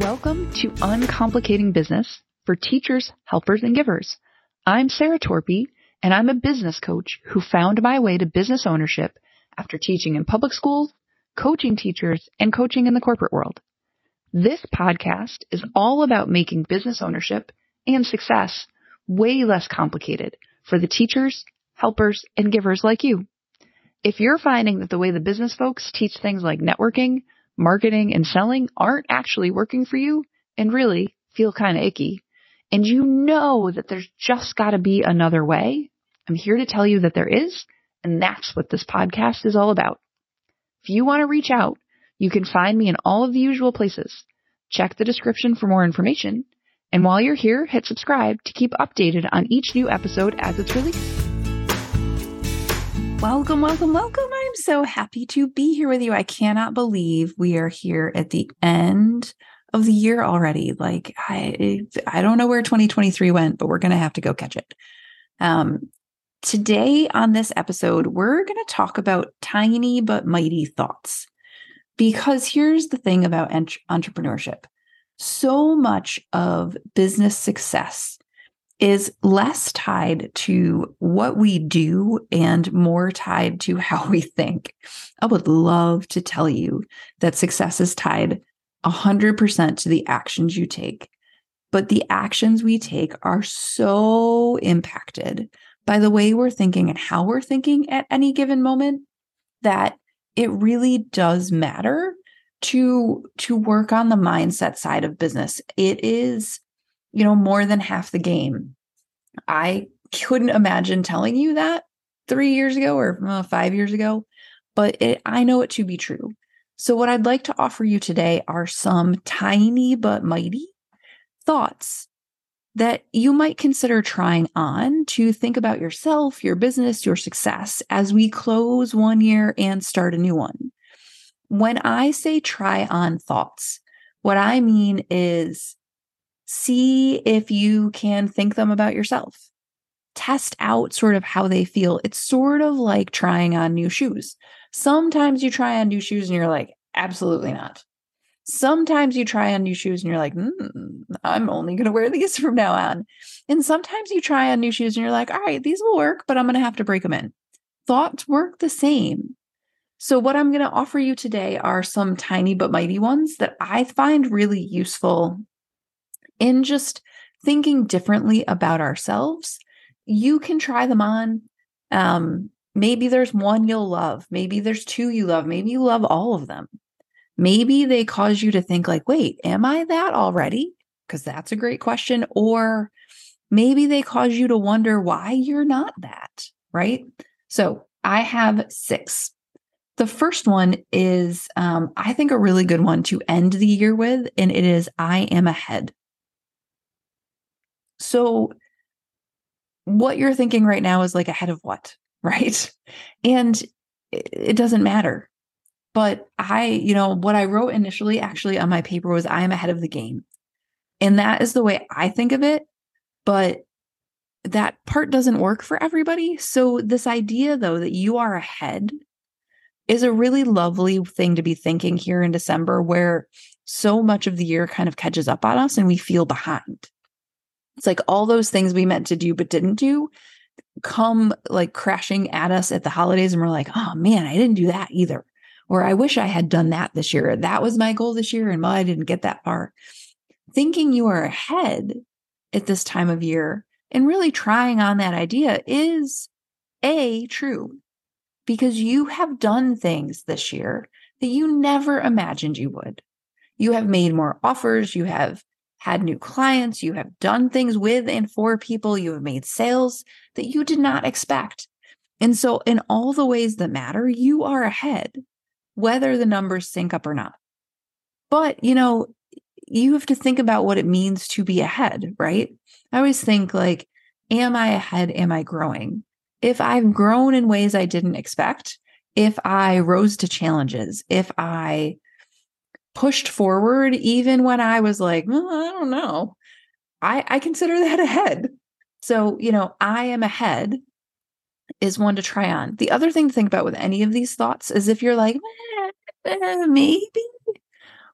Welcome to Uncomplicating Business for teachers, helpers, and givers. I'm Sarah Torpy, and I'm a business coach who found my way to business ownership after teaching in public schools, coaching teachers, and coaching in the corporate world. This podcast is all about making business ownership and success way less complicated for the teachers, helpers, and givers like you. If you're finding that the way the business folks teach things like networking, marketing, and selling aren't actually working for you and really feel kind of icky, and you know that there's just got to be another way, I'm here to tell you that there is, and that's what this podcast is all about. If you want to reach out, you can find me in all of the usual places. Check the description for more information, and while you're here, hit subscribe to keep updated on each new episode as it's released. Welcome, welcome, welcome. I'm so happy to be here with you. I cannot believe we are here at the end of the year already. Like, I don't know where 2023 went, but we're going to have to go catch it. Today on this episode, we're going to talk about tiny but mighty thoughts. Because here's the thing about entrepreneurship. So much of business success is less tied to what we do and more tied to how we think. I would love to tell you that success is tied 100% to the actions you take, but the actions we take are so impacted by the way we're thinking and how we're thinking at any given moment that it really does matter to work on the mindset side of business. It is more than half the game. I couldn't imagine telling you that 3 years ago or 5 years ago, but I know it to be true. So what I'd like to offer you today are some tiny but mighty thoughts that you might consider trying on to think about yourself, your business, your success as we close one year and start a new one. When I say try on thoughts, what I mean is see if you can think them about yourself. Test out sort of how they feel. It's sort of like trying on new shoes. Sometimes you try on new shoes and you're like, absolutely not. Sometimes you try on new shoes and you're like, I'm only going to wear these from now on. And sometimes you try on new shoes and you're like, all right, these will work, but I'm going to have to break them in. Thoughts work the same. So what I'm going to offer you today are some tiny but mighty ones that I find really useful in just thinking differently about ourselves. You can try them on. Maybe there's one you'll love. Maybe there's two you love. Maybe you love all of them. Maybe they cause you to think like, wait, am I that already? Because that's a great question. Or maybe they cause you to wonder why you're not that, right? So I have 6. The first one is, I think, a really good one to end the year with, and it is, I am ahead. So what you're thinking right now is like, ahead of what, right? And it doesn't matter. But what I wrote initially actually on my paper was, I am ahead of the game. And that is the way I think of it. But that part doesn't work for everybody. So this idea, though, that you are ahead is a really lovely thing to be thinking here in December, where so much of the year kind of catches up on us and we feel behind. It's like all those things we meant to do but didn't do come like crashing at us at the holidays. And we're like, oh man, I didn't do that either. Or I wish I had done that this year. That was my goal this year, and I didn't get that far. Thinking you are ahead at this time of year and really trying on that idea is true. Because you have done things this year that you never imagined you would. You have made more offers. You have had new clients. You have done things with and for people. You have made sales that you did not expect. And so in all the ways that matter, you are ahead, whether the numbers sync up or not. But, you have to think about what it means to be ahead, right? I always think like, am I ahead? Am I growing? If I've grown in ways I didn't expect, if I rose to challenges, if I pushed forward, even when I was like, I don't know, I consider that ahead. So, I am ahead is one to try on. The other thing to think about with any of these thoughts is if you're like, maybe,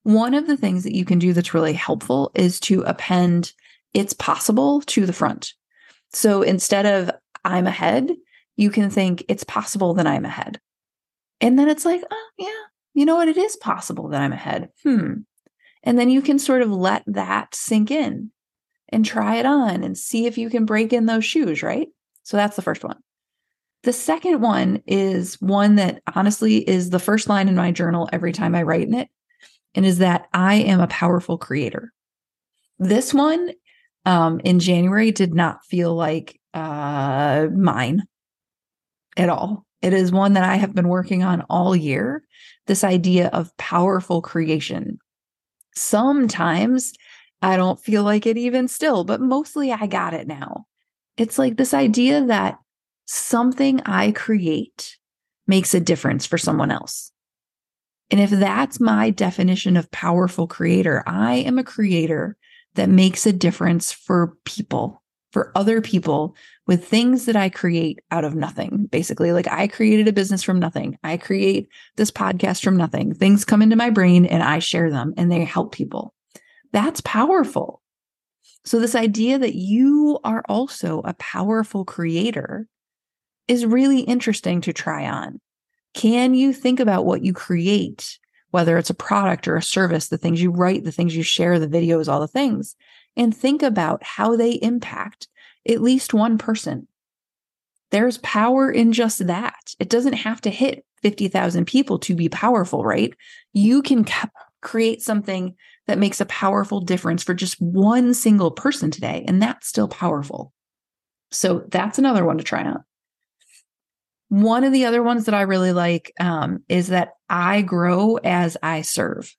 One of the things that you can do that's really helpful is to append "it's possible" to the front. So instead of "I'm ahead," you can think "it's possible that I'm ahead." And then it's like, oh, yeah, you know what? It is possible that I'm ahead. And then you can sort of let that sink in and try it on and see if you can break in those shoes, right? So that's the first one. The second one is one that honestly is the first line in my journal every time I write in it, and is that I am a powerful creator. This one in January did not feel like mine at all. It is one that I have been working on all year, this idea of powerful creation. Sometimes I don't feel like it even still, but mostly I got it now. It's like this idea that something I create makes a difference for someone else. And if that's my definition of powerful creator, I am a creator that makes a difference for people, for other people, with things that I create out of nothing. Basically, like I created a business from nothing. I create this podcast from nothing. Things come into my brain and I share them and they help people. That's powerful. So this idea that you are also a powerful creator is really interesting to try on. Can you think about what you create, whether it's a product or a service, the things you write, the things you share, the videos, all the things, and think about how they impact at least one person? There's power in just that. It doesn't have to hit 50,000 people to be powerful, right? You can create something that makes a powerful difference for just one single person today, and that's still powerful. So that's another one to try out. One of the other ones that I really like is that I grow as I serve.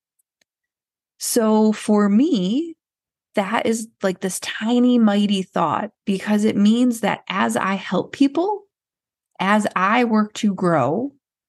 So for me, that is like this tiny, mighty thought, because it means that as I help people, as I work to grow,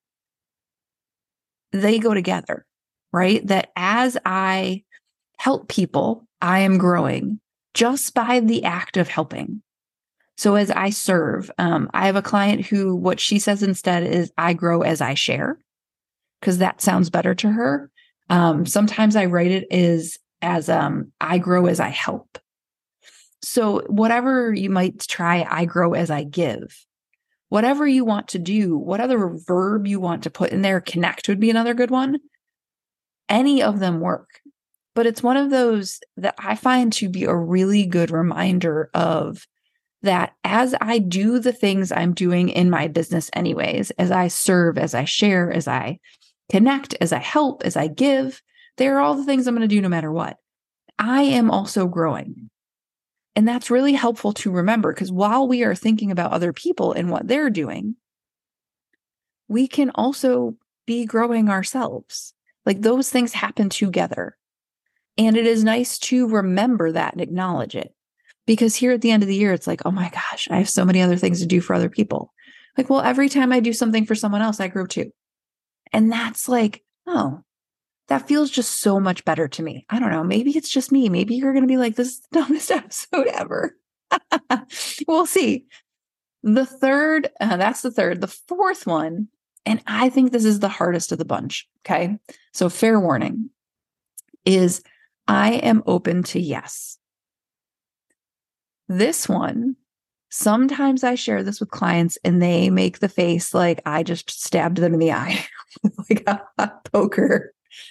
they go together, right? That as I help people, I am growing just by the act of helping. So as I serve, I have a client who, what she says instead is, I grow as I share, because that sounds better to her. Sometimes I write it as I grow as I help. So whatever you might try, I grow as I give. Whatever you want to do, what other verb you want to put in there, connect would be another good one. Any of them work. But it's one of those that I find to be a really good reminder of that as I do the things I'm doing in my business anyways, as I serve, as I share, as I connect, as I help, as I give, they're all the things I'm going to do no matter what. I am also growing. And that's really helpful to remember, because while we are thinking about other people and what they're doing, we can also be growing ourselves. Like those things happen together. And it is nice to remember that and acknowledge it. Because here at the end of the year, it's like, oh my gosh, I have so many other things to do for other people. Like, well, every time I do something for someone else, I grow too. And that's like, oh, that feels just so much better to me. I don't know. Maybe it's just me. Maybe you're going to be like, this is the dumbest episode ever. We'll see. The third, that's the third. The fourth one, and I think this is the hardest of the bunch. Okay. So fair warning, is I am open to yes. This one, sometimes I share this with clients and they make the face like I just stabbed them in the eye with like a poker.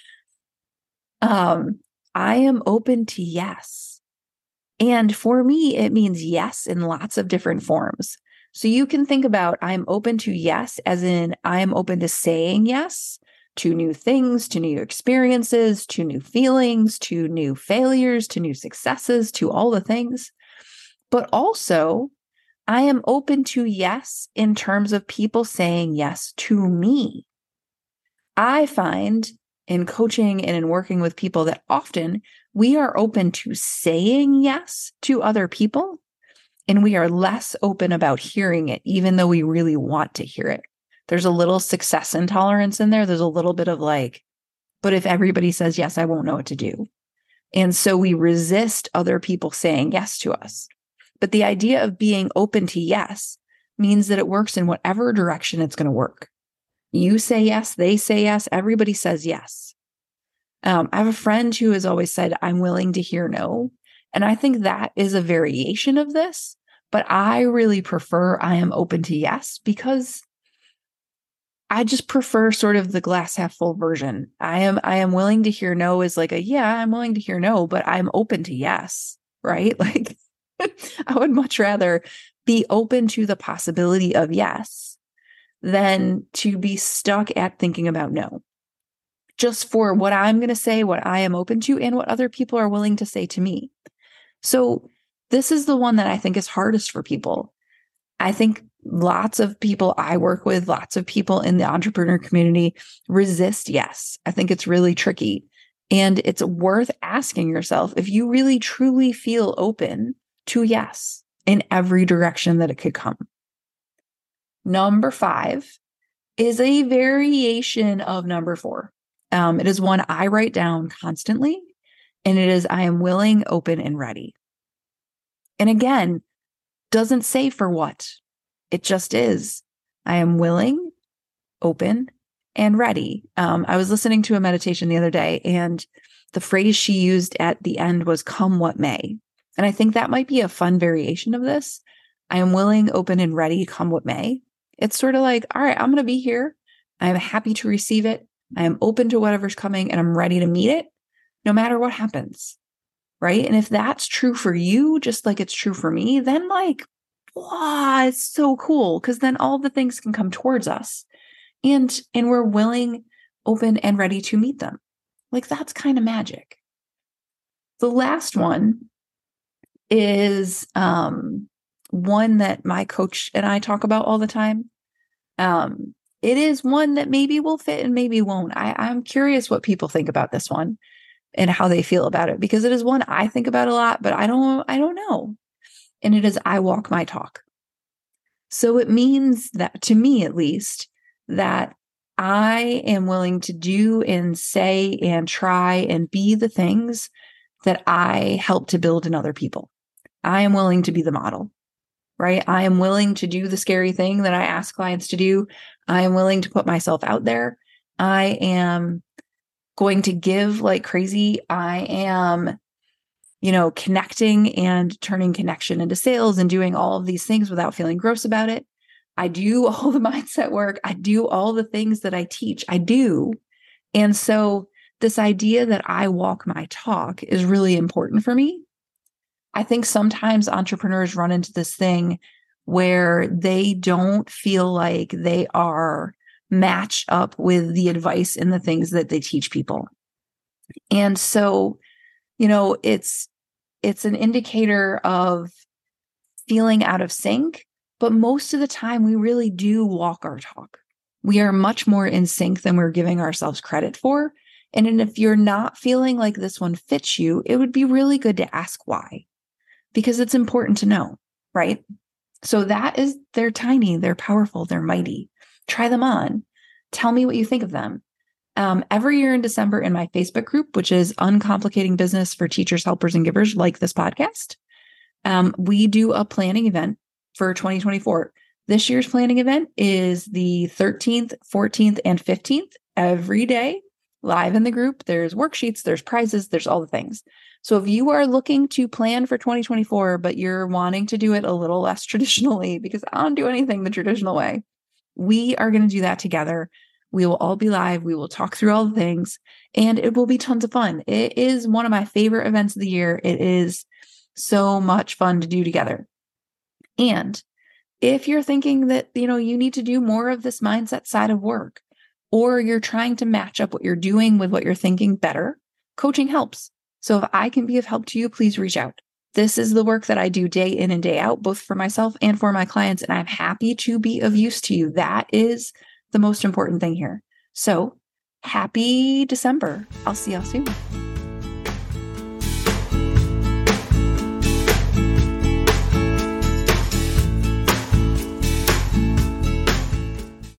I am open to yes. And for me, it means yes in lots of different forms. So you can think about I'm open to yes as in I am open to saying yes to new things, to new experiences, to new feelings, to new failures, to new successes, to all the things. But also, I am open to yes in terms of people saying yes to me. I find in coaching and in working with people that often we are open to saying yes to other people, and we are less open about hearing it, even though we really want to hear it. There's a little success intolerance in there. There's a little bit of like, but if everybody says yes, I won't know what to do. And so we resist other people saying yes to us. But the idea of being open to yes means that it works in whatever direction it's going to work. You say yes, they say yes, everybody says yes. I have a friend who has always said, I'm willing to hear no. And I think that is a variation of this, but I really prefer I am open to yes, because I just prefer sort of the glass half full version. I am willing to hear no is like yeah, I'm willing to hear no, but I'm open to yes, right? Like I would much rather be open to the possibility of yes than to be stuck at thinking about no. Just for what I'm going to say, what I am open to, and what other people are willing to say to me. So this is the one that I think is hardest for people. I think lots of people I work with, lots of people in the entrepreneur community resist yes. I think it's really tricky. And it's worth asking yourself if you really truly feel open to yes in every direction that it could come. Number 5 is a variation of number 4. It is one I write down constantly, and it is I am willing, open, and ready. And again, doesn't say for what. It just is. I am willing, open, and ready. I was listening to a meditation the other day, and the phrase she used at the end was come what may. And I think that might be a fun variation of this. I am willing, open, and ready, come what may. It's sort of like, all right, I'm going to be here. I am happy to receive it. I am open to whatever's coming, and I'm ready to meet it no matter what happens. Right. And if that's true for you, just like it's true for me, then like, wow, it's so cool. Because then all the things can come towards us and we're willing, open, and ready to meet them. Like that's kind of magic. The last one is one that my coach and I talk about all the time. It is one that maybe will fit and maybe won't. I'm curious what people think about this one and how they feel about it, because it is one I think about a lot, but I don't know. And it is I walk my talk. So it means that, to me at least, that I am willing to do and say and try and be the things that I help to build in other people. I am willing to be the model, right? I am willing to do the scary thing that I ask clients to do. I am willing to put myself out there. I am going to give like crazy. I am, connecting and turning connection into sales and doing all of these things without feeling gross about it. I do all the mindset work. I do all the things that I teach. I do. And so this idea that I walk my talk is really important for me. I think sometimes entrepreneurs run into this thing where they don't feel like they are matched up with the advice and the things that they teach people. And so, it's an indicator of feeling out of sync, but most of the time we really do walk our talk. We are much more in sync than we're giving ourselves credit for. And if you're not feeling like this one fits you, it would be really good to ask why, because it's important to know, right? So they're tiny, they're powerful, they're mighty. Try them on. Tell me what you think of them. Every year in December in my Facebook group, which is Uncomplicating Business for Teachers, Helpers, and Givers, like this podcast, we do a planning event for 2024. This year's planning event is the 13th, 14th, and 15th every day, live in the group. There's worksheets, there's prizes, there's all the things. So if you are looking to plan for 2024, but you're wanting to do it a little less traditionally, because I don't do anything the traditional way, we are going to do that together. We will all be live. We will talk through all the things, and it will be tons of fun. It is one of my favorite events of the year. It is so much fun to do together. And if you're thinking that, you need to do more of this mindset side of work, or you're trying to match up what you're doing with what you're thinking better, coaching helps. So if I can be of help to you, please reach out. This is the work that I do day in and day out, both for myself and for my clients. And I'm happy to be of use to you. That is the most important thing here. So happy December. I'll see y'all soon.